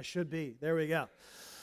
I should be. There we go.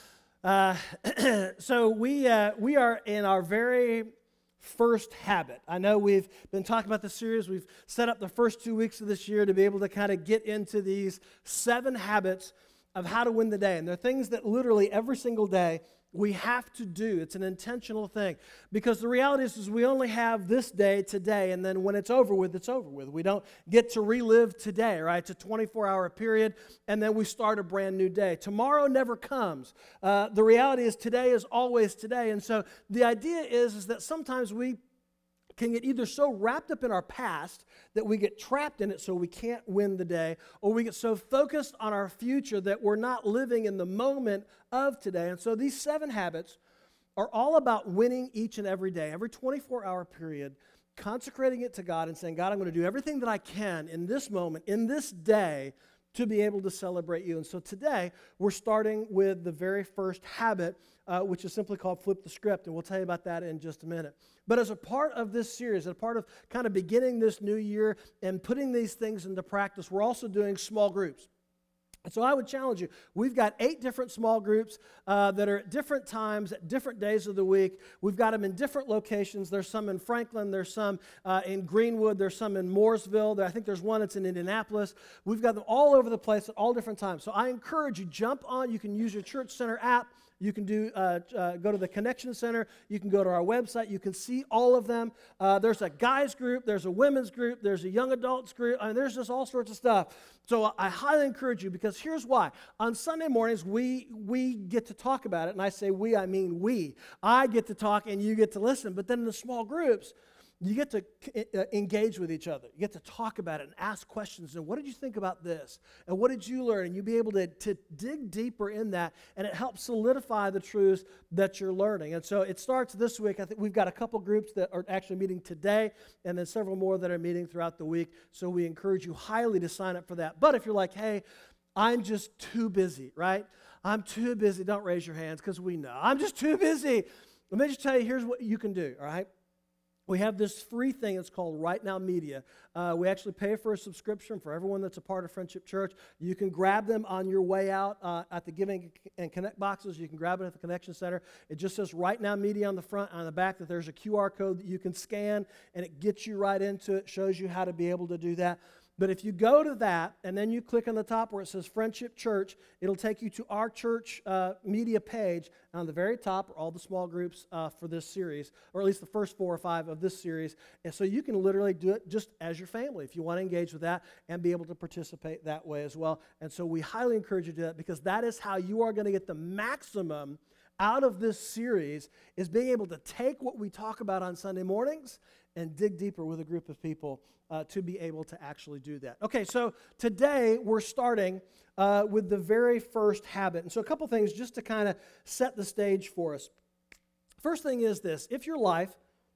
So we are in our very first habit. I know we've been talking about the series. We've set up the first 2 weeks of this year to be able to kind of get into these 7 habits of how to win the day. And they're things that literally every single day we have to do. It's an intentional thing. Because the reality is we only have this day today, and then when it's over with, it's over with. We don't get to relive today, right? It's a 24-hour period, and then we start a brand new day. Tomorrow never comes. The reality is today is always today. And so the idea is that sometimes we can get either so wrapped up in our past that we get trapped in it so we can't win the day, or we get so focused on our future that we're not living in the moment of today. And so these 7 habits are all about winning each and every day, every 24-hour period, consecrating it to God and saying, God, I'm going to do everything that I can in this moment, in this day, to be able to celebrate you. And so today, we're starting with the very first habit, which is simply called Flip the Script, and we'll tell you about that in just a minute. But as a part of this series, as a part of kind of beginning this new year and putting these things into practice, we're also doing small groups. And so I would challenge you. We've got 8 different small groups that are at different times, at different days of the week. We've got them in different locations. There's some in Franklin. There's some in Greenwood. There's some in Mooresville. I think there's one that's in Indianapolis. We've got them all over the place at all different times. So I encourage you, jump on. You can use your Church Center app. You can go to the Connection Center. You can go to our website. You can see all of them. There's a guys group. There's a women's group. There's a young adults group. I mean, there's just all sorts of stuff. So I highly encourage you, because here's why. On Sunday mornings, we get to talk about it. And I say we, I mean we. I get to talk and you get to listen. But then in the small groups, you get to engage with each other. You get to talk about it and ask questions. And what did you think about this? And what did you learn? And you'll be able to dig deeper in that, and it helps solidify the truths that you're learning. And so it starts this week. I think we've got a couple groups that are actually meeting today, and then several more that are meeting throughout the week. So we encourage you highly to sign up for that. But if you're like, hey, I'm just too busy, right? I'm too busy. Don't raise your hands, because we know. I'm just too busy. Let me just tell you, here's what you can do, all right? We have this free thing. It's called Right Now Media. We actually pay for a subscription for everyone that's a part of Friendship Church. You can grab them on your way out at the Giving and Connect boxes. You can grab it at the Connection Center. It just says Right Now Media on the front and on the back, that there's a QR code that you can scan, and it gets you right into it, shows you how to be able to do that. But if you go to that, and then you click on the top where it says Friendship Church, it'll take you to our church media page. And on the very top are all the small groups for this series, or at least the first 4 or 5 of this series. And so you can literally do it just as your family if you want to engage with that and be able to participate that way as well. And so we highly encourage you to do that, because that is how you are going to get the maximum out of this series, is being able to take what we talk about on Sunday mornings and dig deeper with a group of people to be able to actually do that. Okay, so today we're starting with the very first habit. And so a couple things just to kind of set the stage for us. First thing is this: if your life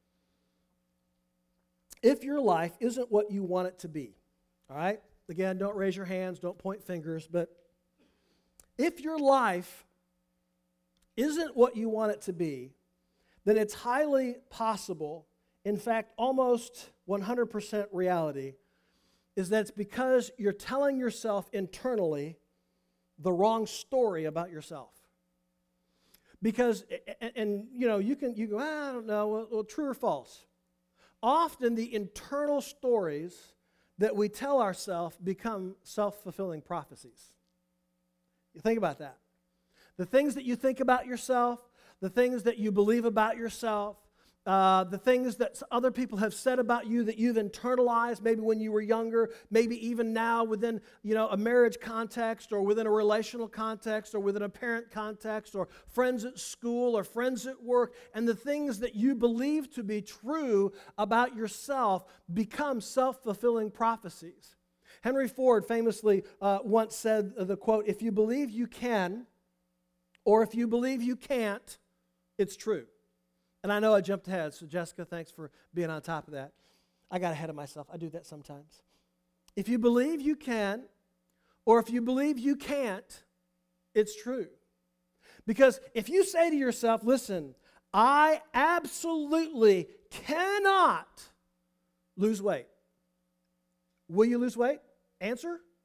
isn't what you want it to be, all right? Again, don't raise your hands, don't point fingers, but if your life isn't what you want it to be, then it's highly possible, in fact, almost 100% reality, is that it's because you're telling yourself internally the wrong story about yourself. Because, and you know, you go, I don't know, well, true or false. Often the internal stories that we tell ourselves become self-fulfilling prophecies. You think about that. The things that you think about yourself, the things that you believe about yourself, the things that other people have said about you that you've internalized, maybe when you were younger, maybe even now within, a marriage context, or within a relational context, or within a parent context, or friends at school, or friends at work, and the things that you believe to be true about yourself become self-fulfilling prophecies. Henry Ford famously once said the quote, "If you believe you can, or if you believe you can't, it's true." And I know I jumped ahead, so Jessica, thanks for being on top of that. I got ahead of myself. I do that sometimes. If you believe you can, or if you believe you can't, it's true. Because if you say to yourself, listen, I absolutely cannot lose weight, will you lose weight? Answer?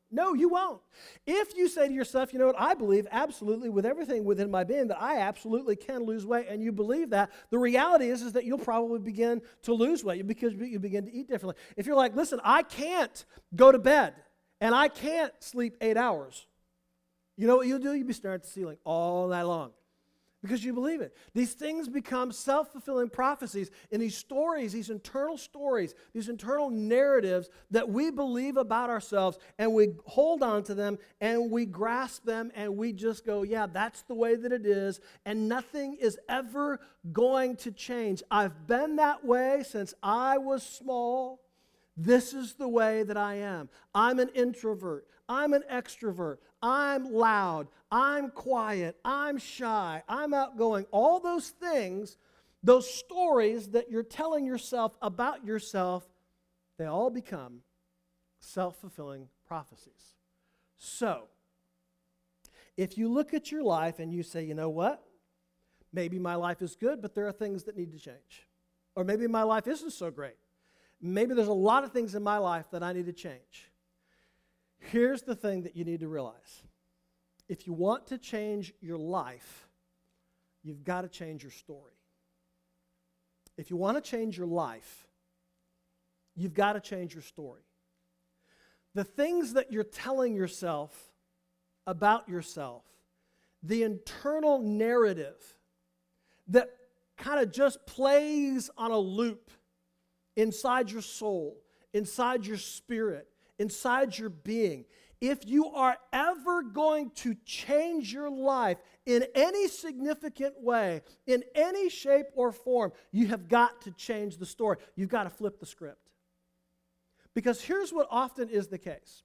No, you won't. If you say to yourself, you know what, I believe absolutely with everything within my being that I absolutely can lose weight, and you believe that, the reality is that you'll probably begin to lose weight because you begin to eat differently. If you're like, listen, I can't go to bed, and I can't sleep 8 hours, you know what you'll do? You'll be staring at the ceiling all night long. Because you believe it. These things become self-fulfilling prophecies, and these stories, these internal narratives that we believe about ourselves, and we hold on to them, and we grasp them, and we just go, yeah, that's the way that it is, and nothing is ever going to change. I've been that way since I was small. This is the way that I am. I'm an introvert. I'm an extrovert. I'm loud. I'm quiet. I'm shy. I'm outgoing. All those things, those stories that you're telling yourself about yourself, they all become self-fulfilling prophecies. So, if you look at your life and you say, you know what? Maybe my life is good, but there are things that need to change. Or maybe my life isn't so great. Maybe there's a lot of things in my life that I need to change. Here's the thing that you need to realize. If you want to change your life, you've got to change your story. If you want to change your life, you've got to change your story. The things that you're telling yourself about yourself, the internal narrative that kind of just plays on a loop inside your soul, inside your spirit, inside your being. If you are ever going to change your life in any significant way, in any shape or form, you have got to change the story. You've got to flip the script. Because here's what often is the case.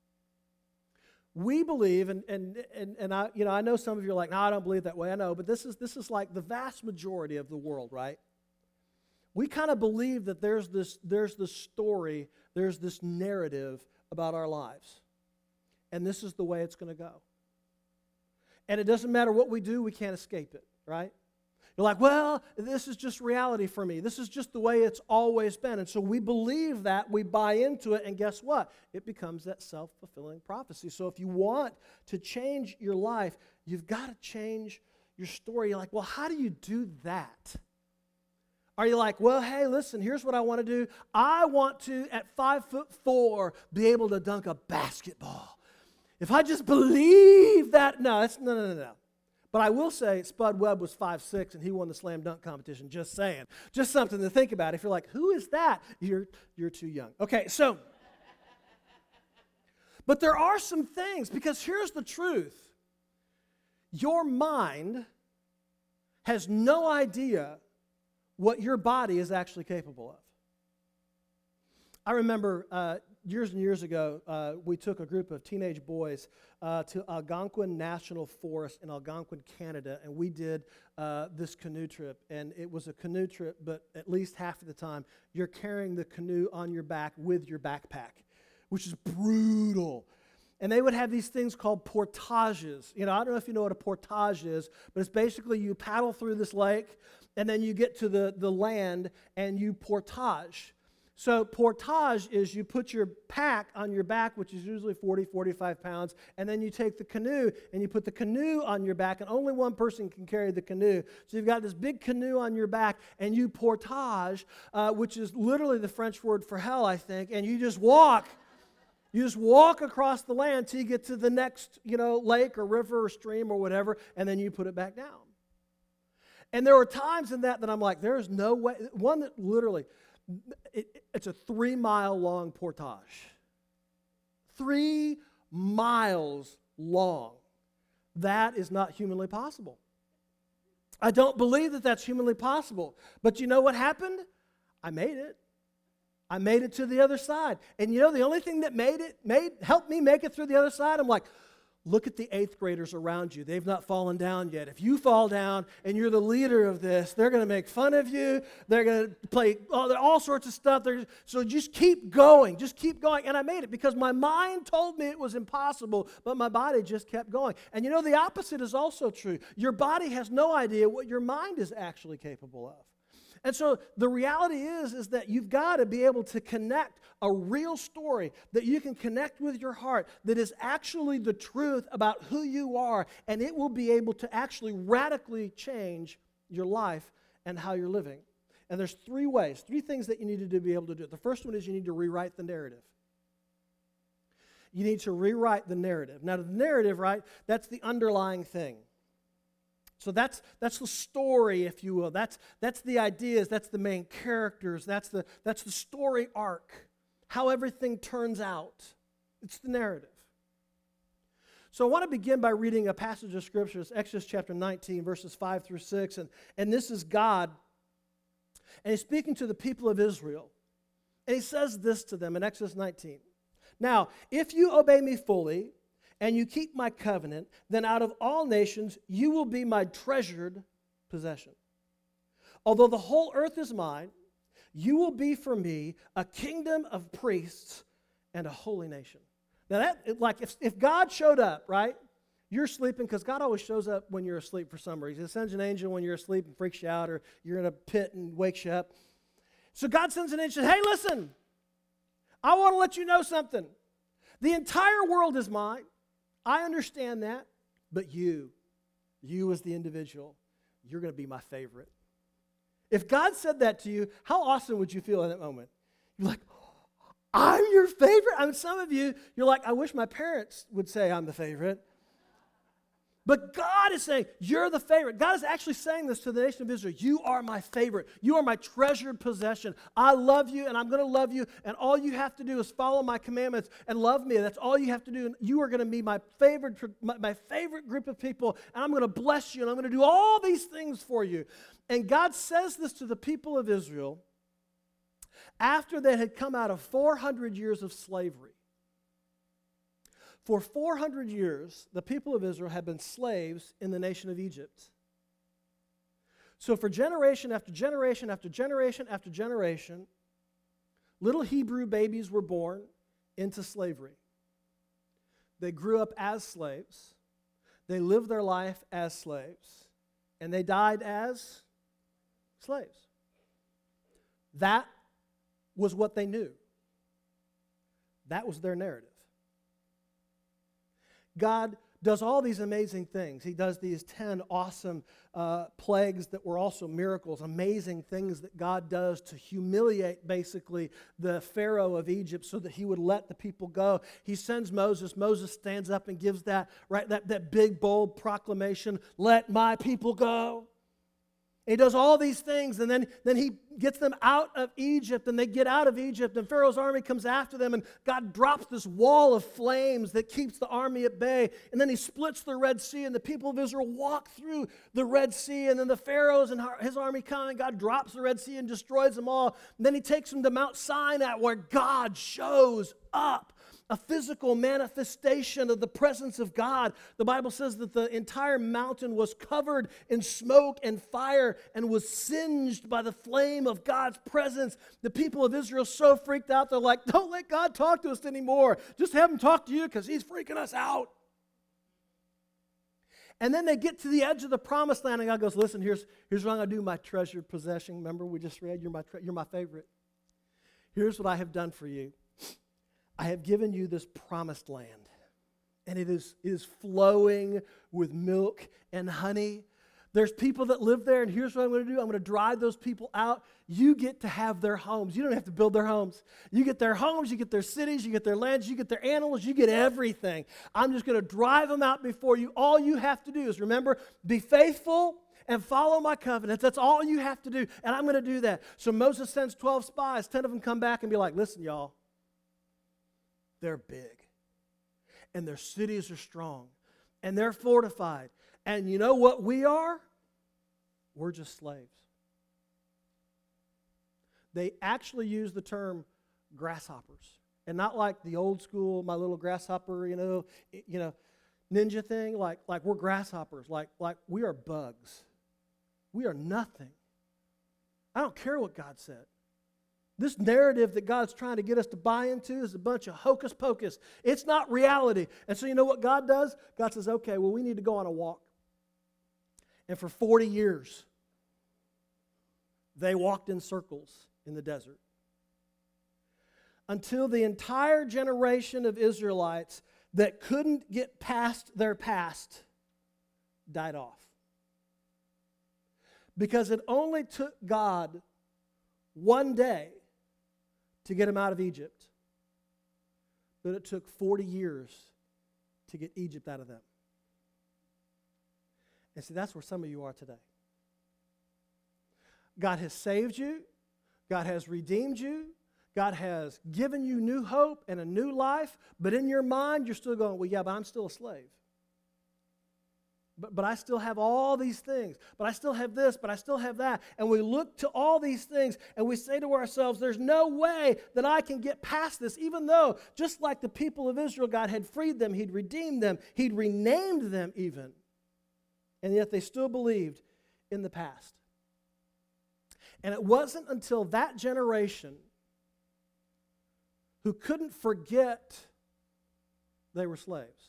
We believe, and I know some of you are like, no, I don't believe that way. I know, but this is like the vast majority of the world, right? We kind of believe that there's this story, there's this narrative about our lives. And this is the way it's going to go. And it doesn't matter what we do, we can't escape it, right? You're like, well, this is just reality for me. This is just the way it's always been. And so we believe that, we buy into it, and guess what? It becomes that self-fulfilling prophecy. So if you want to change your life, you've got to change your story. You're like, well, how do you do that? Are you like, well, hey, listen, here's what I want to do. I want to, at 5'4", be able to dunk a basketball. If I just believe that, no. But I will say Spud Webb was 5'6", and he won the slam dunk competition. Just saying. Just something to think about. If you're like, who is that? You're too young. Okay, so, but there are some things, because here's the truth. Your mind has no idea what your body is actually capable of. I remember years and years ago, we took a group of teenage boys to Algonquin National Forest in Algonquin, Canada, and we did this canoe trip. And it was a canoe trip, but at least half of the time, you're carrying the canoe on your back with your backpack, which is brutal. And they would have these things called portages. You know, I don't know if you know what a portage is, but it's basically you paddle through this lake, and then you get to the land, and you portage. So portage is you put your pack on your back, which is usually 40, 45 pounds, and then you take the canoe, and you put the canoe on your back, and only one person can carry the canoe. So you've got this big canoe on your back, and you portage, which is literally the French word for hell, I think, and you just walk. You just walk across the land till you get to the next, lake or river or stream or whatever, and then you put it back down. And there were times in that I'm like, there is no way. One that literally, it's a 3-mile long portage. 3 miles long. That is not humanly possible. I don't believe that that's humanly possible. But you know what happened? I made it. I made it to the other side. And the only thing that helped me make it through the other side, I'm like, look at the 8th graders around you. They've not fallen down yet. If you fall down and you're the leader of this, they're going to make fun of you. They're going to play all sorts of stuff. So just keep going. Just keep going. And I made it because my mind told me it was impossible, but my body just kept going. And the opposite is also true. Your body has no idea what your mind is actually capable of. And so the reality is that you've got to be able to connect a real story that you can connect with your heart that is actually the truth about who you are, and it will be able to actually radically change your life and how you're living. And there's three things that you need to do to be able to do it. The first one is you need to rewrite the narrative. You need to rewrite the narrative. Now, the narrative, right, that's the underlying thing. So that's the story, if you will. That's the ideas. That's the main characters. That's the story arc. How everything turns out. It's the narrative. So I want to begin by reading a passage of Scripture. It's Exodus chapter 19, verses 5 through 6. And this is God. And He's speaking to the people of Israel. And He says this to them in Exodus 19. Now, if you obey me fully, and you keep my covenant, then out of all nations you will be my treasured possession. Although the whole earth is mine, you will be for me a kingdom of priests and a holy nation. Now that, like, if God showed up, right? You're sleeping, because God always shows up when you're asleep for some reason. He sends an angel when you're asleep and freaks you out, or you're in a pit and wakes you up. So God sends an angel, hey, listen, I want to let you know something. The entire world is mine. I understand that, but you as the individual, you're going to be my favorite. If God said that to you, how awesome would you feel in that moment? You're like, I'm your favorite? I mean, some of you, you're like, I wish my parents would say I'm the favorite. But God is saying, you're the favorite. God is actually saying this to the nation of Israel. You are my favorite. You are my treasured possession. I love you, and I'm going to love you, and all you have to do is follow my commandments and love me. That's all you have to do, and you are going to be my favorite group of people, and I'm going to bless you, and I'm going to do all these things for you. And God says this to the people of Israel after they had come out of 400 years of slavery. For 400 years, the people of Israel had been slaves in the nation of Egypt. So for generation after generation after generation after generation, little Hebrew babies were born into slavery. They grew up as slaves. They lived their life as slaves. And they died as slaves. That was what they knew. That was their narrative. God does all these amazing things. He does these 10 awesome plagues that were also miracles, amazing things that God does to humiliate, basically, the Pharaoh of Egypt so that he would let the people go. He sends Moses. Moses stands up and gives that big, bold proclamation, let my people go. He does all these things, and then he gets them out of Egypt, and they get out of Egypt, and Pharaoh's army comes after them, and God drops this wall of flames that keeps the army at bay, and then he splits the Red Sea, and the people of Israel walk through the Red Sea, and then the Pharaohs and his army come, and God drops the Red Sea and destroys them all. And then he takes them to Mount Sinai, where God shows up. A physical manifestation of the presence of God. The Bible says that the entire mountain was covered in smoke and fire and was singed by the flame of God's presence. The people of Israel so freaked out, they're like, don't let God talk to us anymore. Just have him talk to you because he's freaking us out. And then they get to the edge of the promised land, and God goes, listen, here's what I'm going to do, my treasured possession. Remember, we just read, you're my favorite. Here's what I have done for you. I have given you this promised land, and it is flowing with milk and honey. There's people that live there, and here's what I'm going to do. I'm going to drive those people out. You get to have their homes. You don't have to build their homes. You get their homes, you get their cities, you get their lands, you get their animals, you get everything. I'm just going to drive them out before you. All you have to do is remember, be faithful and follow my covenants. That's all you have to do, and I'm going to do that. So Moses sends 12 spies. 10 of them come back and be like, listen, y'all. They're big, and their cities are strong, and they're fortified. And you know what we are? We're just slaves. They actually use the term grasshoppers, and not like the old school, my little grasshopper, ninja thing. Like we're grasshoppers. Like we are bugs. We are nothing. I don't care what God said. This narrative that God's trying to get us to buy into is a bunch of hocus pocus. It's not reality. And so you know what God does? God says, okay, well, we need to go on a walk. And for 40 years, They walked in circles in the desert until the entire generation of Israelites that couldn't get past their past died off. Because it only took God one day to get them out of Egypt, but it took 40 years to get Egypt out of them. And see, that's where some of you are today. God has saved you. God has redeemed you. God has given you new hope and a new life, but in your mind, you're still going, well, yeah, but I'm still a slave. But I still have all these things. But I still have this, but I still have that. And we look to all these things and we say to ourselves, there's no way that I can get past this, even though, just like the people of Israel, God had freed them, He'd redeemed them, He'd renamed them even. And yet they still believed in the past. And it wasn't until that generation who couldn't forget they were slaves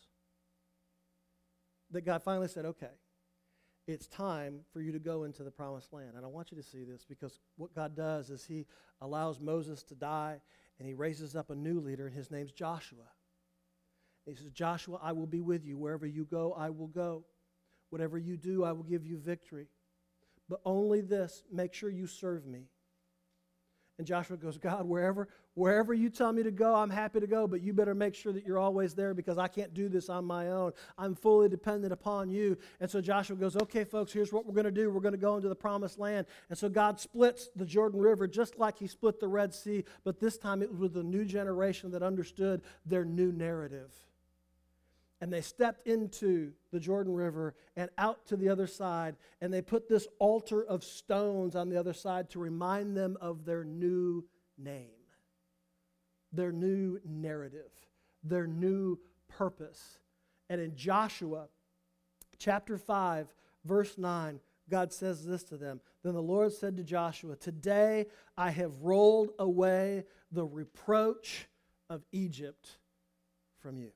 that God finally said, okay, it's time for you to go into the promised land. And I want you to see this, because what God does is He allows Moses to die, and He raises up a new leader, and his name's Joshua. And He says, Joshua, I will be with you. Wherever you go, I will go. Whatever you do, I will give you victory. But only this, make sure you serve me. And Joshua goes, God, wherever you tell me to go, I'm happy to go, but you better make sure that you're always there, because I can't do this on my own. I'm fully dependent upon you. And so Joshua goes, okay, folks, here's what we're going to do. We're going to go into the promised land. And so God splits the Jordan River just like He split the Red Sea, but this time it was with a new generation that understood their new narrative. And they stepped into the Jordan River and out to the other side, and they put this altar of stones on the other side to remind them of their new name, their new narrative, their new purpose. And in Joshua chapter 5, verse 9, God says this to them. Then the Lord said to Joshua, today I have rolled away the reproach of Egypt from you.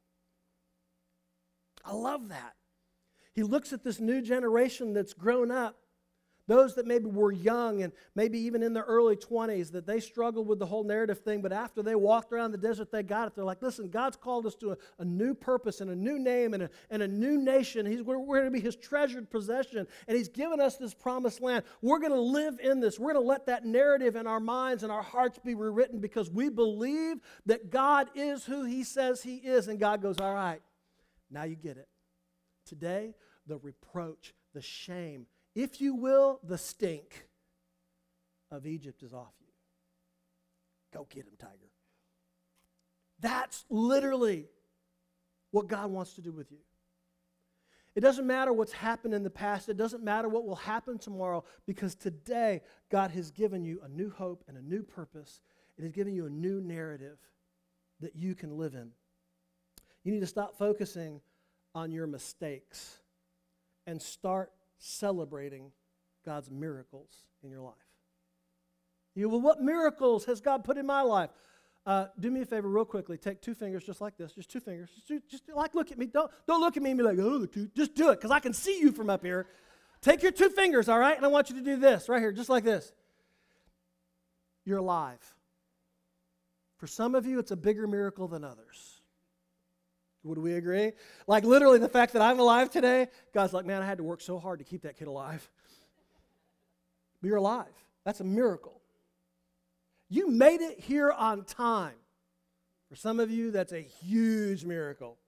I love that. He looks at this new generation that's grown up, those that maybe were young and maybe even in their early 20s, that they struggled with the whole narrative thing, but after they walked around the desert, they got it. They're like, listen, God's called us to a new purpose and a new name and a new nation. We're going to be His treasured possession, and He's given us this promised land. We're going to live in this. We're going to let that narrative in our minds and our hearts be rewritten, because we believe that God is who He says He is. And God goes, all right, now you get it. Today, the reproach, the shame, if you will, the stink of Egypt is off you. Go get him, tiger. That's literally what God wants to do with you. It doesn't matter what's happened in the past. It doesn't matter what will happen tomorrow, because today God has given you a new hope and a new purpose. It has given you a new narrative that you can live in. You need to stop focusing on your mistakes and start celebrating God's miracles in your life. You go, well, what miracles has God put in my life? Do me a favor real quickly. Take two fingers just like this. Just two fingers. Just like look at me. Don't look at me and be like, oh, just do it, because I can see you from up here. Take your two fingers, all right? And I want you to do this right here, just like this. You're alive. For some of you, it's a bigger miracle than others. Would we agree? Like literally the fact that I'm alive today, God's like, man, I had to work so hard to keep that kid alive. But you're alive. That's a miracle. You made it here on time. For some of you, that's a huge miracle.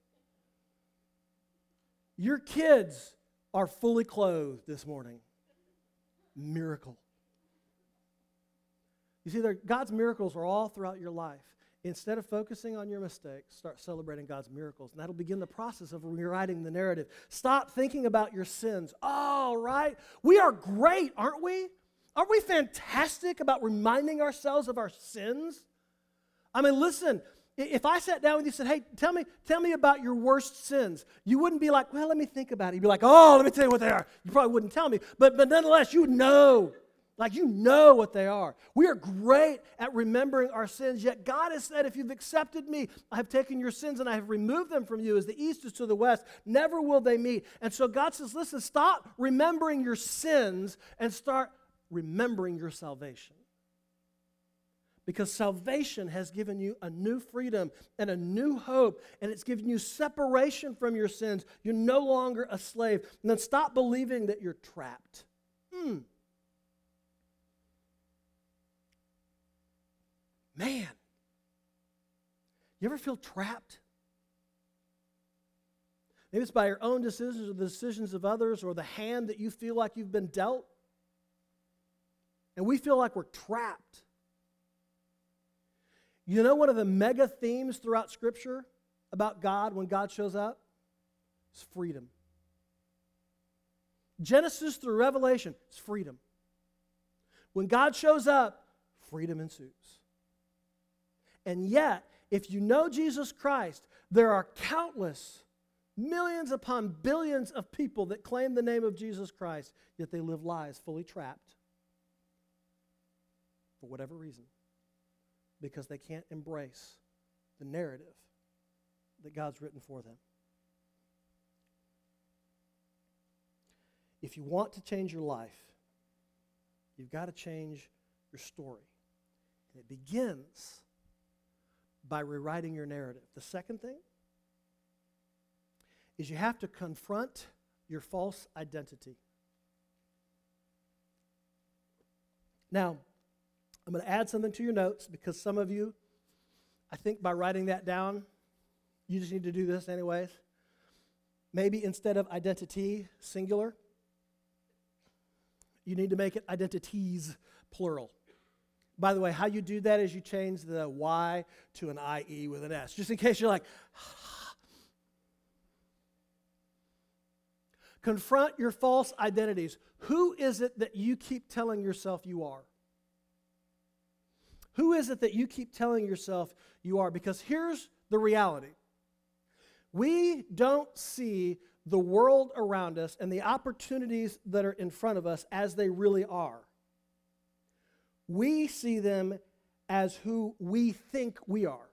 Your kids are fully clothed this morning. Miracle. You see, God's miracles are all throughout your life. Instead of focusing on your mistakes, start celebrating God's miracles. And that'll begin the process of rewriting the narrative. Stop thinking about your sins. All right. We are great, aren't we? Aren't we fantastic about reminding ourselves of our sins? I mean, listen, if I sat down with you and said, hey, tell me about your worst sins, you wouldn't be like, well, let me think about it. You'd be like, oh, let me tell you what they are. You probably wouldn't tell me. But nonetheless, you know. Like you know what they are. We are great at remembering our sins, yet God has said, if you've accepted me, I have taken your sins and I have removed them from you as the east is to the west. Never will they meet. And so God says, listen, stop remembering your sins and start remembering your salvation. Because salvation has given you a new freedom and a new hope, and it's given you separation from your sins. You're no longer a slave. And then stop believing that you're trapped. Man, you ever feel trapped? Maybe it's by your own decisions or the decisions of others or the hand that you feel like you've been dealt. And we feel like we're trapped. You know one of the mega themes throughout Scripture about God when God shows up? It's freedom. Genesis through Revelation is freedom. When God shows up, freedom ensues. And yet, if you know Jesus Christ, there are countless, millions upon billions of people that claim the name of Jesus Christ, yet they live lives fully trapped for whatever reason, because they can't embrace the narrative that God's written for them. If you want to change your life, you've got to change your story. And it begins by rewriting your narrative. The second thing is you have to confront your false identity. Now, I'm going to add something to your notes because some of you, I think by writing that down, you just need to do this anyways. Maybe instead of identity, singular, you need to make it identities, plural. By the way, how you do that is you change the Y to an IE with an S, just in case you're like, confront your false identities. Who is it that you keep telling yourself you are? Who is it that you keep telling yourself you are? Because here's the reality. We don't see the world around us and the opportunities that are in front of us as they really are. We see them as who we think we are.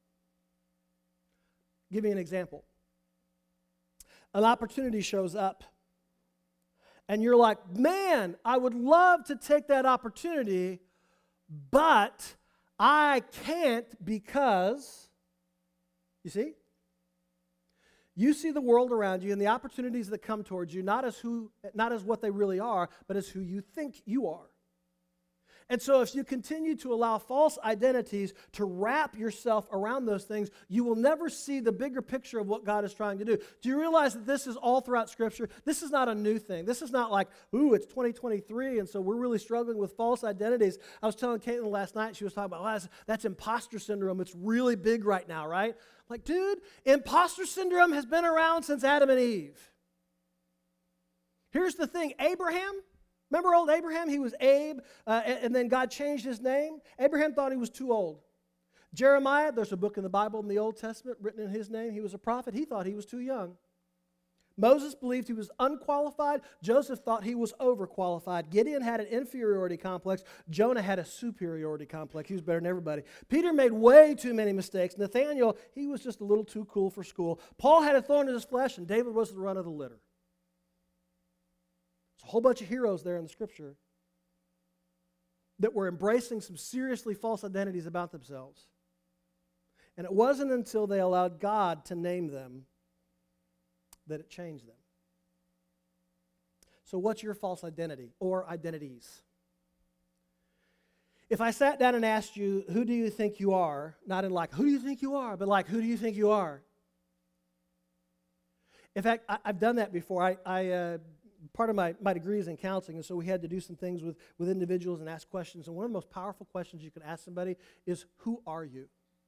Give me an example. An opportunity shows up, and you're like, man, I would love to take that opportunity, but I can't because, you see? You see the world around you and the opportunities that come towards you not as what they really are, but as who you think you are. And so if you continue to allow false identities to wrap yourself around those things, you will never see the bigger picture of what God is trying to do. Do you realize that this is all throughout Scripture? This is not a new thing. This is not like, ooh, it's 2023, and so we're really struggling with false identities. I was telling Caitlin last night, she was talking about, well, that's imposter syndrome. It's really big right now, right? I'm like, dude, imposter syndrome has been around since Adam and Eve. Here's the thing, Abraham, remember old Abraham? He was Abe, and then God changed his name. Abraham thought he was too old. Jeremiah, there's a book in the Bible in the Old Testament written in his name. He was a prophet. He thought he was too young. Moses believed he was unqualified. Joseph thought he was overqualified. Gideon had an inferiority complex. Jonah had a superiority complex. He was better than everybody. Peter made way too many mistakes. Nathaniel, he was just a little too cool for school. Paul had a thorn in his flesh, and David was the run of the litter. A whole bunch of heroes there in the Scripture that were embracing some seriously false identities about themselves. And it wasn't until they allowed God to name them that it changed them. So what's your false identity or identities? If I sat down and asked you, who do you think you are, not in like, who do you think you are, but like, who do you think you are? In fact, I've done that before. Part of my degree is in counseling, and so we had to do some things with individuals and ask questions. And one of the most powerful questions you can ask somebody is, who are you?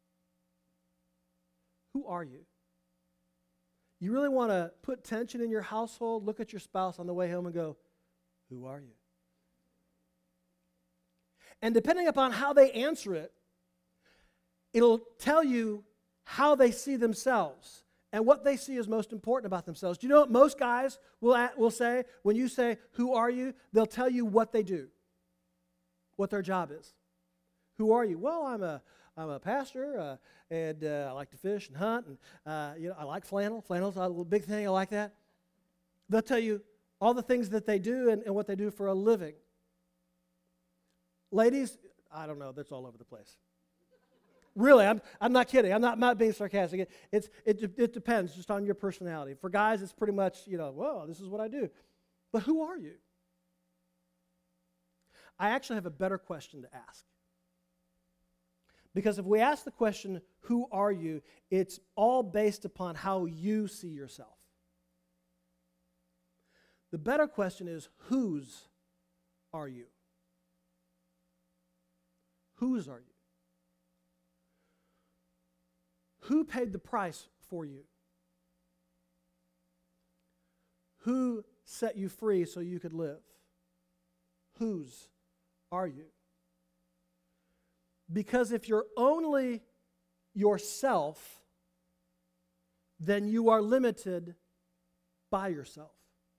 Who are you? You really want to put tension in your household? Look at your spouse on the way home and go, who are you? And depending upon how they answer it, it'll tell you how they see themselves and what they see as most important about themselves. Do you know what most guys will say? When you say, who are you? They'll tell you what they do, what their job is. Who are you? Well, I'm a pastor, and I like to fish and hunt, and I like flannel. Flannel's a big thing. I like that. They'll tell you all the things that they do and what they do for a living. Ladies, I don't know, that's all over the place. Really, I'm not kidding. I'm not being sarcastic. It depends just on your personality. For guys, it's pretty much, well, this is what I do. But who are you? I actually have a better question to ask. Because if we ask the question, who are you, it's all based upon how you see yourself. The better question is, whose are you? Whose are you? Who paid the price for you? Who set you free so you could live? Whose are you? Because if you're only yourself, then you are limited by yourself.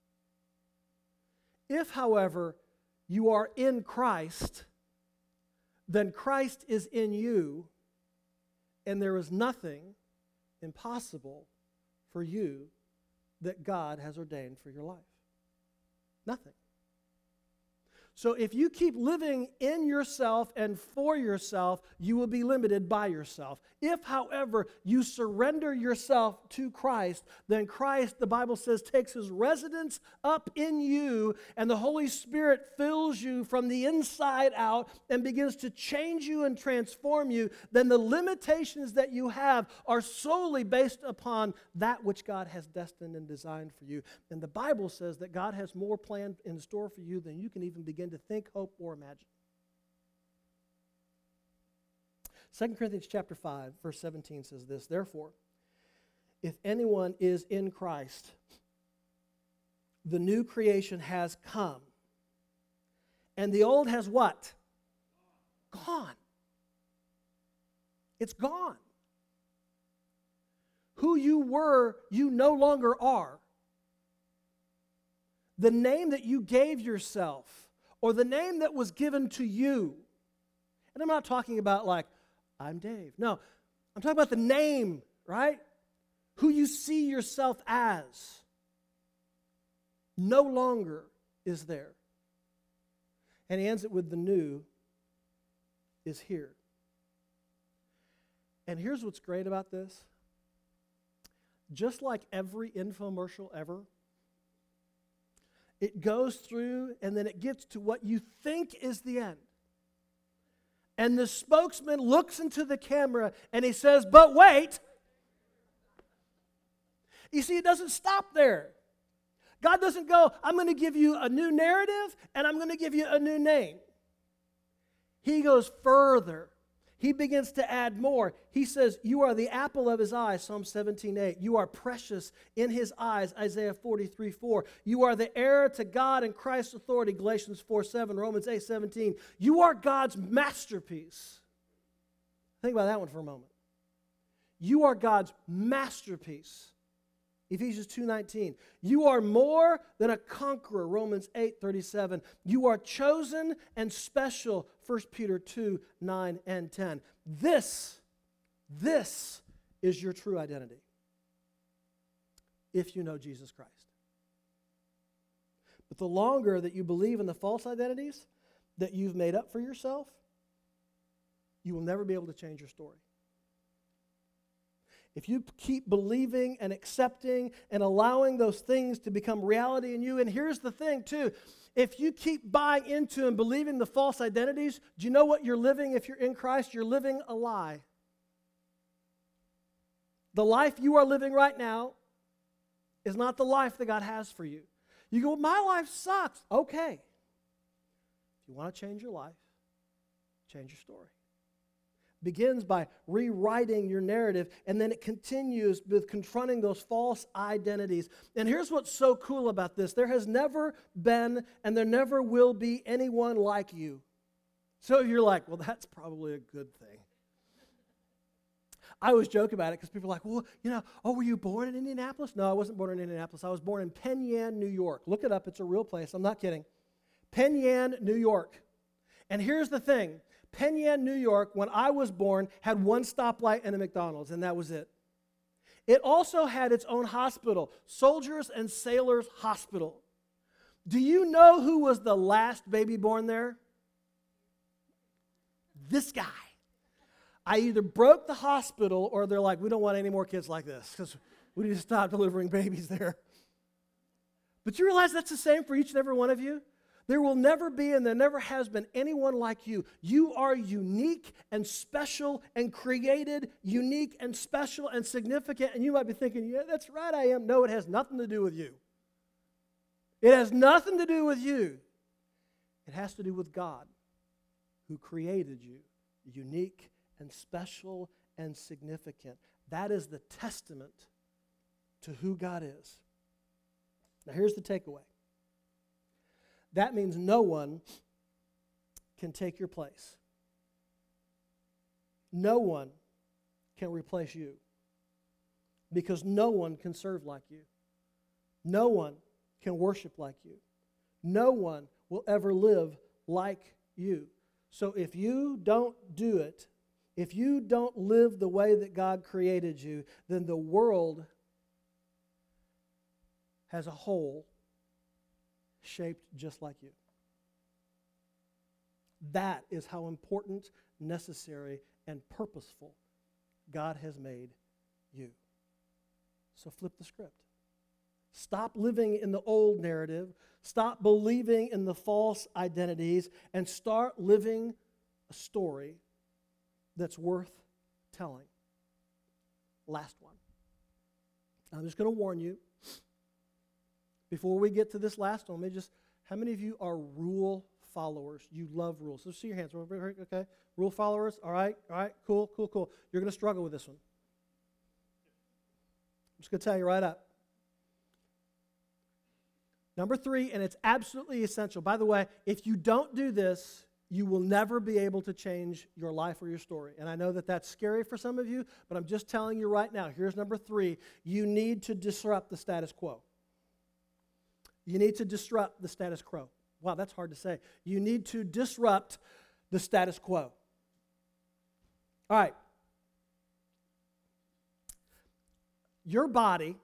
If, however, you are in Christ, then Christ is in you, and there is nothing impossible for you that God has ordained for your life. Nothing. So if you keep living in yourself and for yourself, you will be limited by yourself. If, however, you surrender yourself to Christ, then Christ, the Bible says, takes his residence up in you, and the Holy Spirit fills you from the inside out and begins to change you and transform you, then the limitations that you have are solely based upon that which God has destined and designed for you. And the Bible says that God has more planned in store for you than you can even begin to think, hope, or imagine. 2 Corinthians chapter 5, verse 17 says this, "Therefore, if anyone is in Christ, the new creation has come, and the old has" what? Gone. It's gone. Who you were, you no longer are. The name that you gave yourself, or the name that was given to you. And I'm not talking about like, I'm Dave. No, I'm talking about the name, right? Who you see yourself as no longer is there. And he ends it with the new is here. And here's what's great about this. Just like every infomercial ever, it goes through and then it gets to what you think is the end. And the spokesman looks into the camera and he says, "But wait." You see, it doesn't stop there. God doesn't go, "I'm going to give you a new narrative and I'm going to give you a new name." He goes further. He begins to add more. He says, "You are the apple of his eye," Psalm 17:8. "You are precious in his eyes," Isaiah 43:4. "You are the heir to God and Christ's authority," Galatians 4:7, Romans 8:17. "You are God's masterpiece." Think about that one for a moment. You are God's masterpiece. Ephesians 2:19. "You are more than a conqueror," Romans 8:37. "You are chosen and special," 1 Peter 2:9 and 10. This is your true identity if you know Jesus Christ. But the longer that you believe in the false identities that you've made up for yourself, you will never be able to change your story. If you keep believing and accepting and allowing those things to become reality in you, and here's the thing too, if you keep buying into and believing the false identities, do you know what you're living if you're in Christ? You're living a lie. The life you are living right now is not the life that God has for you. You go, "My life sucks." Okay. If you want to change your life, change your story. Begins by rewriting your narrative, and then it continues with confronting those false identities. And here's what's so cool about this. There has never been and there never will be anyone like you. So you're like, well, that's probably a good thing. I always joke about it because people are like, well, were you born in Indianapolis? No, I wasn't born in Indianapolis. I was born in Penn Yan, New York. Look it up. It's a real place. I'm not kidding. Penn Yan, New York. And here's the thing. Penn Yan, New York, when I was born, had one stoplight and a McDonald's, and that was it. It also had its own hospital, Soldiers and Sailors Hospital. Do you know who was the last baby born there? this guy. I either broke the hospital or they're like, we don't want any more kids like this because we need to stop delivering babies there. But you realize that's the same for each and every one of you? There will never be and there never has been anyone like you. You are unique and special and created, unique and special and significant. And you might be thinking, yeah, that's right, I am. No, it has nothing to do with you. It has nothing to do with you. It has to do with God who created you, unique and special and significant. That is the testament to who God is. Now here's the takeaway. That means no one can take your place. No one can replace you because no one can serve like you. No one can worship like you. No one will ever live like you. So if you don't do it, if you don't live the way that God created you, then the world has a hole shaped just like you. That is how important, necessary, and purposeful God has made you. So flip the script. Stop living in the old narrative. Stop believing in the false identities and start living a story that's worth telling. Last one. I'm just going to warn you. Before we get to this last one, how many of you are rule followers? You love rules. So see your hands. Okay. Rule followers. All right. Cool. You're going to struggle with this one. I'm just going to tell you right up. Number 3, and it's absolutely essential. By the way, if you don't do this, you will never be able to change your life or your story. And I know that that's scary for some of you, but I'm just telling you right now. Here's number 3. You need to disrupt the status quo. You need to disrupt the status quo. Wow, that's hard to say. You need to disrupt the status quo. All right. Your body,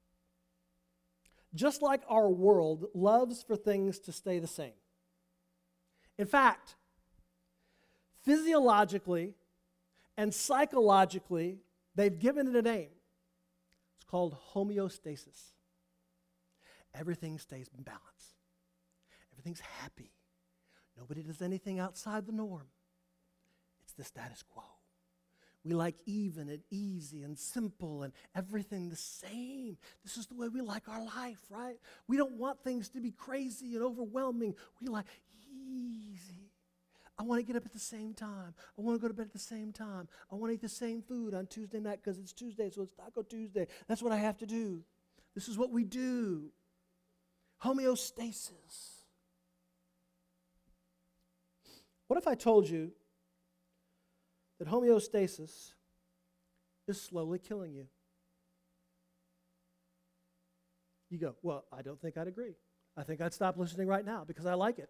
just like our world, loves for things to stay the same. In fact, physiologically and psychologically, they've given it a name. It's called homeostasis. Everything stays in balance. Everything's happy. Nobody does anything outside the norm. It's the status quo. We like even and easy and simple and everything the same. This is the way we like our life, right? We don't want things to be crazy and overwhelming. We like easy. I want to get up at the same time. I want to go to bed at the same time. I want to eat the same food on Tuesday night because it's Tuesday, so it's Taco Tuesday. That's what I have to do. This is what we do. Homeostasis. What if I told you that homeostasis is slowly killing you? You go, well, I don't think I'd agree. I think I'd stop listening right now because I like it.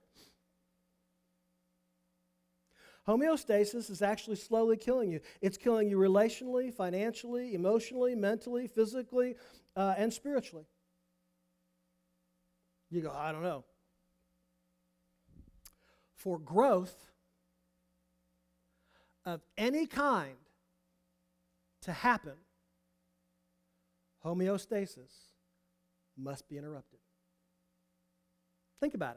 Homeostasis is actually slowly killing you. It's killing you relationally, financially, emotionally, mentally, physically, and spiritually. You go, I don't know. For growth of any kind to happen, homeostasis must be interrupted. Think about it.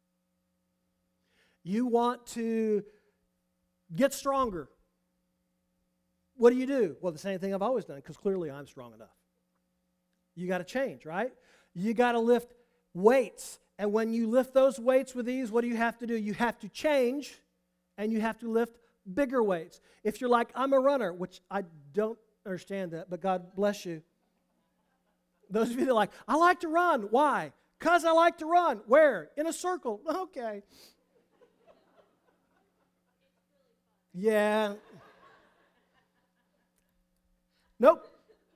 You want to get stronger. What do? Well, the same thing I've always done, because clearly I'm strong enough. You got to change, right? You got to lift weights. And when you lift those weights with ease, what do you have to do? You have to change, and you have to lift bigger weights. If you're like, I'm a runner, which I don't understand that, but God bless you. Those of you that are like, I like to run. Why? Because I like to run. Where? In a circle. Okay. Yeah. Nope.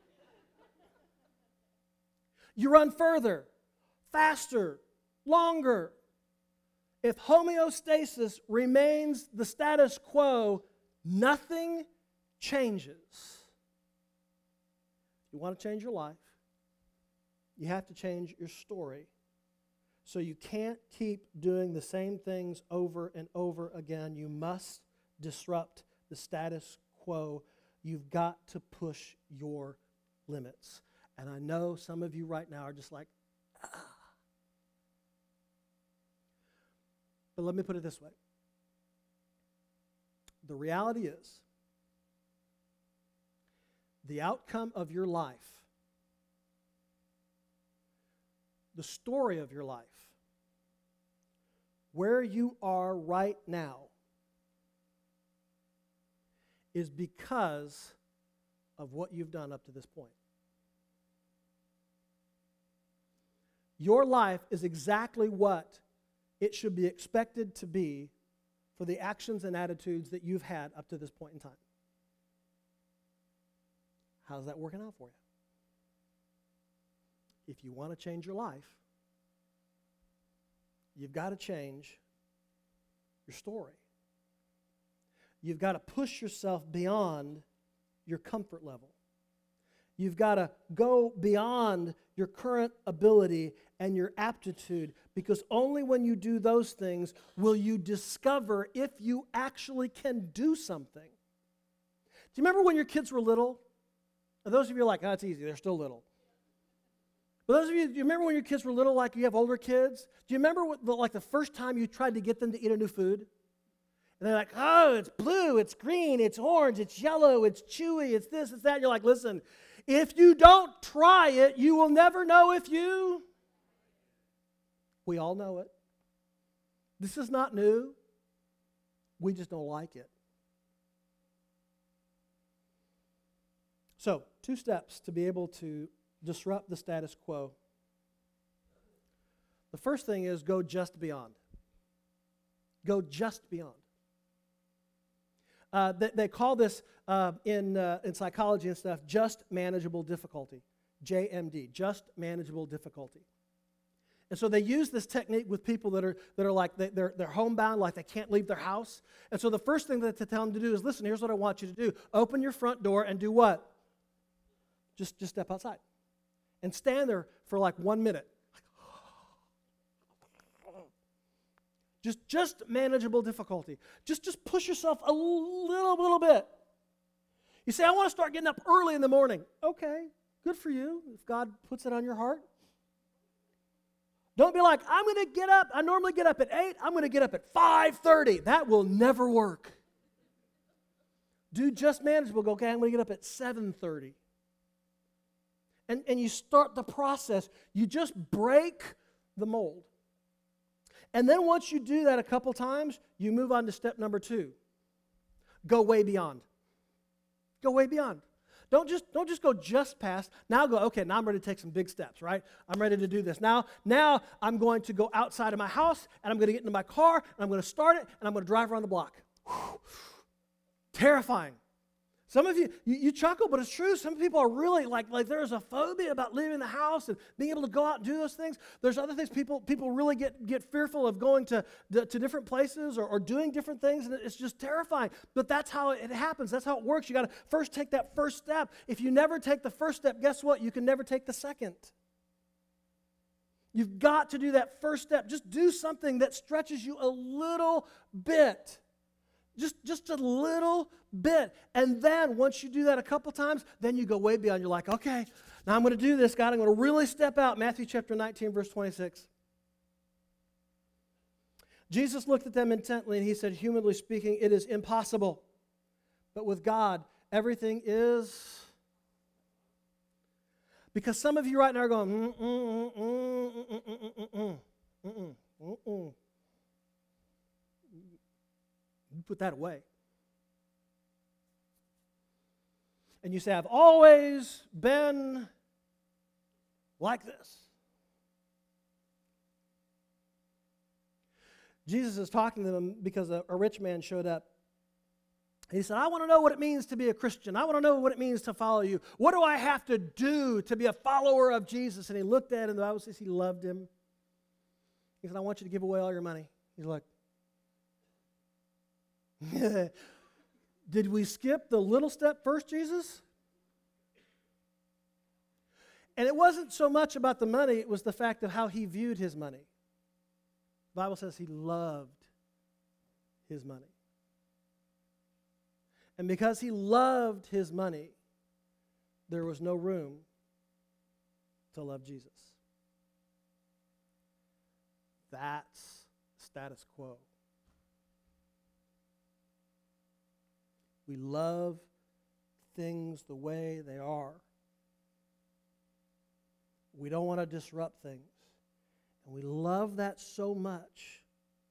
You run further, faster, longer. If homeostasis remains the status quo, nothing changes. If you want to change your life, you have to change your story. So you can't keep doing the same things over and over again. You must disrupt the status quo. You've got to push your limits. And I know some of you right now are just like, ah. But let me put it this way. The reality is, the outcome of your life, the story of your life, where you are right now, is because of what you've done up to this point. Your life is exactly what it should be expected to be for the actions and attitudes that you've had up to this point in time. How's that working out for you? If you want to change your life, you've got to change your story. You've got to push yourself beyond your comfort level. You've got to go beyond your current ability and your aptitude, because only when you do those things will you discover if you actually can do something. Do you remember when your kids were little? And those of you are like, oh, it's easy, they're still little. But those of you, do you remember when your kids were little, like you have older kids? Do you remember like the first time you tried to get them to eat a new food? And they're like, oh, it's blue, it's green, it's orange, it's yellow, it's chewy, it's this, it's that. And you're like, listen, if you don't try it, you will never know if you. We all know it. This is not new. We just don't like it. So, 2 steps to be able to disrupt the status quo. The first thing is go just beyond. Go just beyond. They call this in psychology and stuff just manageable difficulty, JMD, just manageable difficulty. And so they use this technique with people that are like they're homebound, like they can't leave their house. And so the first thing that they tell them to do is, listen, here's what I want you to do: open your front door and do what? Just step outside and stand there for like 1 minute. Just manageable difficulty. Just push yourself a little bit. You say, I want to start getting up early in the morning. Okay, good for you, if God puts it on your heart. Don't be like, I'm going to get up. I normally get up at 8. I'm going to get up at 5:30. That will never work. Do just manageable. Go, okay, I'm going to get up at 7:30. And you start the process. You just break the mold. And then once you do that a couple times, you move on to step number 2. Go way beyond. Go way beyond. Don't just go just past. Now go, okay, now I'm ready to take some big steps, right? I'm ready to do this. Now I'm going to go outside of my house, and I'm going to get into my car, and I'm going to start it, and I'm going to drive around the block. Whew. Terrifying. Some of you chuckle, but it's true. Some people are really like there's a phobia about leaving the house and being able to go out and do those things. There's other things people really get fearful of going to different places or doing different things, and it's just terrifying. But that's how it happens. That's how it works. You got to first take that first step. If you never take the first step, guess what? You can never take the second. You've got to do that first step. Just do something that stretches you a little bit. Just a little bit. And then once you do that a couple times, then you go way beyond. You're like, okay, now I'm going to do this, God. I'm going to really step out. Matthew chapter 19, verse 26. Jesus looked at them intently and he said, humanly speaking, it is impossible. But with God, everything is. Because some of you right now are going, You put that away. And you say, I've always been like this. Jesus is talking to them because a rich man showed up. He said, I want to know what it means to be a Christian. I want to know what it means to follow you. What do I have to do to be a follower of Jesus? And he looked at him, the Bible says he loved him. He said, I want you to give away all your money. He's like, did we skip the little step first, Jesus? And it wasn't so much about the money, it was the fact of how he viewed his money. The Bible says he loved his money. And because he loved his money, there was no room to love Jesus. That's status quo. We love things the way they are. We don't want to disrupt things. And we love that so much,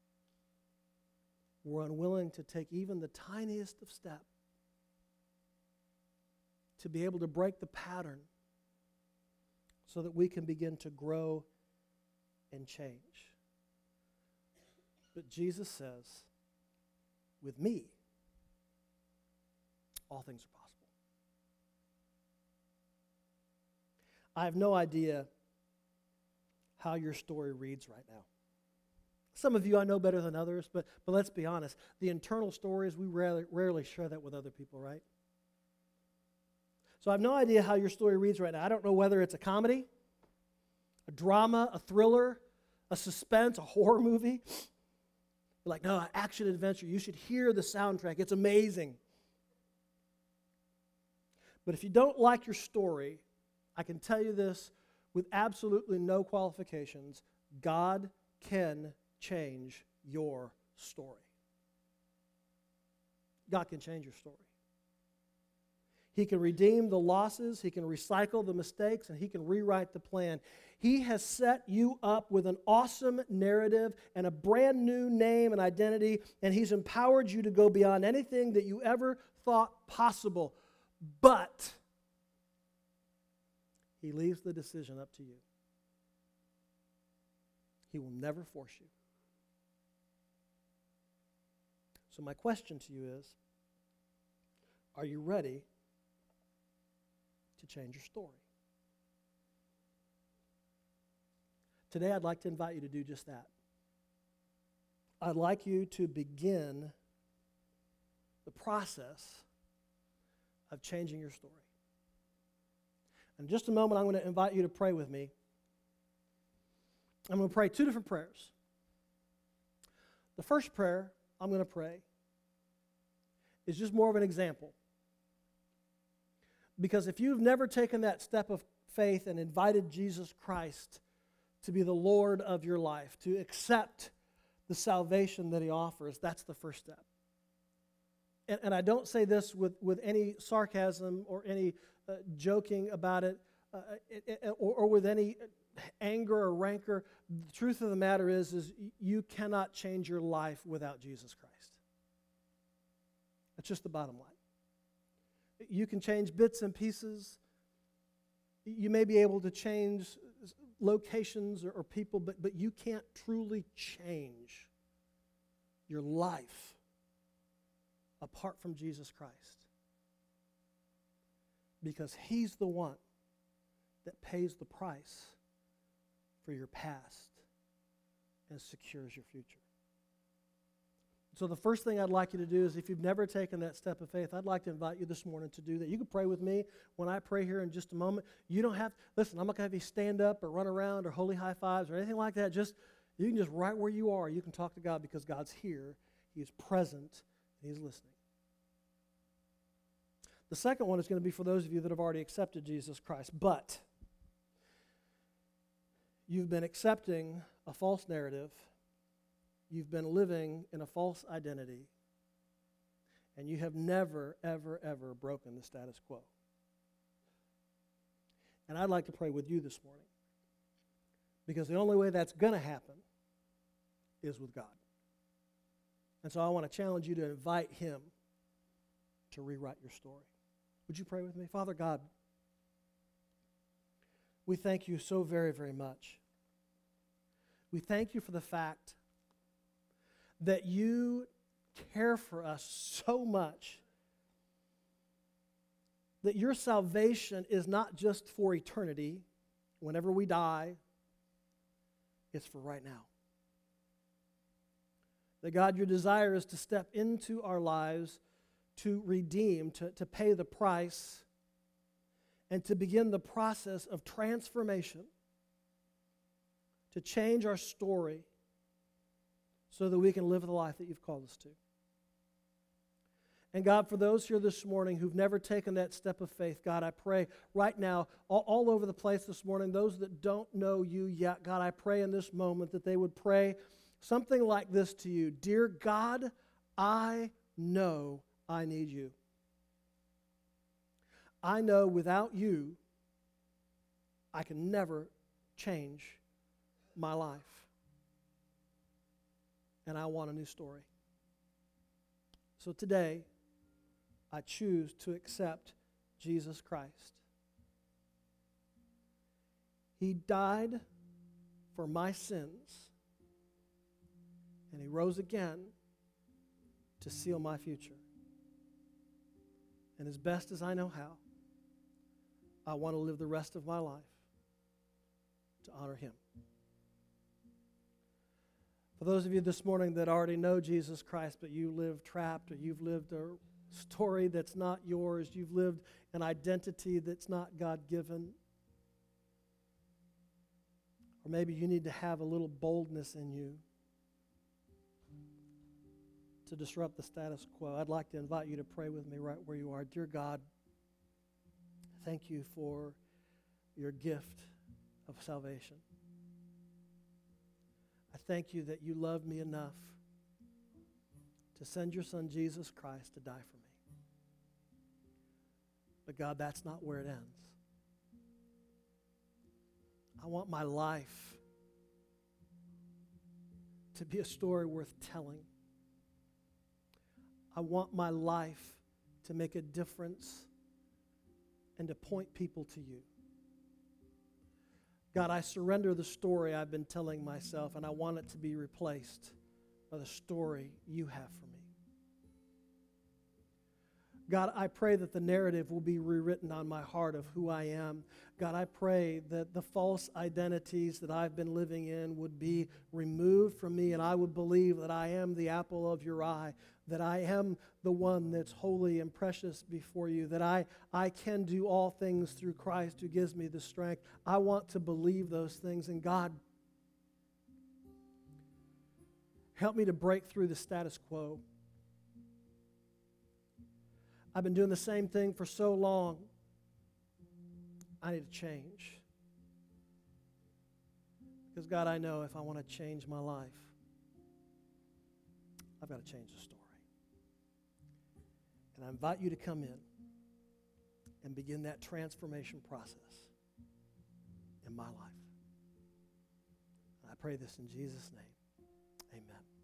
we're unwilling to take even the tiniest of steps to be able to break the pattern so that we can begin to grow and change. But Jesus says, with me, all things are possible. I have no idea how your story reads right now. Some of you I know better than others, but let's be honest. The internal stories, we rarely share that with other people, right? So I have no idea how your story reads right now. I don't know whether it's a comedy, a drama, a thriller, a suspense, a horror movie. You're like, no, action adventure. You should hear the soundtrack. It's amazing. But if you don't like your story, I can tell you this with absolutely no qualifications. God can change your story. God can change your story. He can redeem the losses, He can recycle the mistakes, and He can rewrite the plan. He has set you up with an awesome narrative and a brand new name and identity, and He's empowered you to go beyond anything that you ever thought possible. But He leaves the decision up to you. He will never force you. So my question to you is, are you ready to change your story? Today I'd like to invite you to do just that. I'd like you to begin the process of changing your story. In just a moment, I'm going to invite you to pray with me. I'm going to pray two different prayers. The first prayer I'm going to pray is just more of an example. Because if you've never taken that step of faith and invited Jesus Christ to be the Lord of your life, to accept the salvation that He offers, that's the first step. And I don't say this with any sarcasm or any joking about it, or with any anger or rancor. The truth of the matter is you cannot change your life without Jesus Christ. That's just the bottom line. You can change bits and pieces. You may be able to change locations or people, but you can't truly change your life apart from Jesus Christ. Because He's the one that pays the price for your past and secures your future. So the first thing I'd like you to do is, if you've never taken that step of faith, I'd like to invite you this morning to do that. You can pray with me when I pray here in just a moment. You don't have, listen, I'm not going to have you stand up or run around or holy high fives or anything like that. You can just right where you are, you can talk to God, because God's here, He is present, and He's listening. The second one is going to be for those of you that have already accepted Jesus Christ, but you've been accepting a false narrative. You've been living in a false identity, and you have never, ever, ever broken the status quo. And I'd like to pray with you this morning, because the only way that's going to happen is with God. And so I want to challenge you to invite Him to rewrite your story. Would you pray with me? Father God, we thank You so very, very much. We thank You for the fact that You care for us so much, that Your salvation is not just for eternity, whenever we die, it's for right now. That God, Your desire is to step into our lives, to redeem, to pay the price, and to begin the process of transformation, to change our story, so that we can live the life that You've called us to. And God, for those here this morning who've never taken that step of faith, God, I pray right now, all over the place this morning, those that don't know you yet, God, I pray in this moment that they would pray something like this to you. Dear God, I know I need you. I know without you, I can never change my life. And I want a new story. So today, I choose to accept Jesus Christ. He died for my sins, and He rose again to seal my future. And as best as I know how, I want to live the rest of my life to honor Him. For those of you this morning that already know Jesus Christ, but you live trapped, or you've lived a story that's not yours, you've lived an identity that's not God-given, or maybe you need to have a little boldness in you to disrupt the status quo, I'd like to invite you to pray with me right where you are. Dear God, thank you for your gift of salvation. I thank you that you love me enough to send your Son Jesus Christ to die for me. But God, that's not where it ends. I want my life to be a story worth telling. I want my life to make a difference and to point people to you. God, I surrender the story I've been telling myself, and I want it to be replaced by the story you have for me. God, I pray that the narrative will be rewritten on my heart of who I am. God, I pray that the false identities that I've been living in would be removed from me, and I would believe that I am the apple of your eye, that I am the one that's holy and precious before you, that I can do all things through Christ who gives me the strength. I want to believe those things, and God, help me to break through the status quo. I've been doing the same thing for so long. I need to change. Because God, I know if I want to change my life, I've got to change the story. And I invite you to come in and begin that transformation process in my life. And I pray this in Jesus' name. Amen.